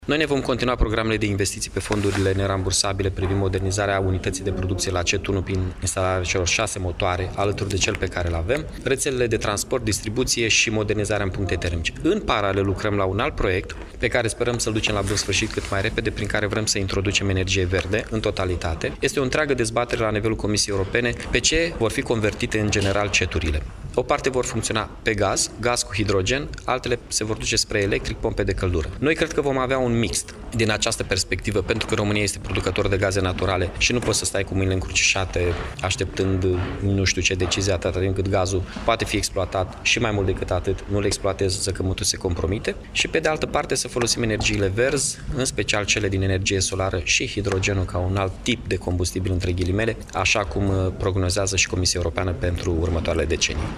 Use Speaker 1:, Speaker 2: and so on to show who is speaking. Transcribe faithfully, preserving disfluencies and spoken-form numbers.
Speaker 1: Noi ne vom continua programele de investiții pe fondurile nerambursabile privind modernizarea unității de producție la C E T unu prin instalarea celor șase motoare, alături de cel pe care îl avem, rețelele de transport, distribuție și modernizarea în puncte termice. În paralel lucrăm la un alt proiect pe care sperăm să-l ducem la bun sfârșit cât mai repede, prin care vrem să introducem energie verde în totalitate. Este o întreagă dezbatere la nivelul Comisiei Europene pe ce vor fi convertite în general C E T-urile. O parte vor funcționa pe gaz, gaz cu hidrogen, altele se vor duce spre electric, pompe de căldură. Noi cred că vom avea un mixt din această perspectivă, pentru că România este producător de gaze naturale și nu poți să stai cu mâinile încrucișate așteptând nu știu ce decizie atâta timp cât gazul poate fi exploatat și mai mult decât atât nu le exploatezi, zăcământul se compromite, și pe de altă parte să folosim energiile verzi, în special cele din energie solară și hidrogenul ca un alt tip de combustibil între ghilimele, așa cum prognozează și Comisia Europeană pentru următoarele decenii.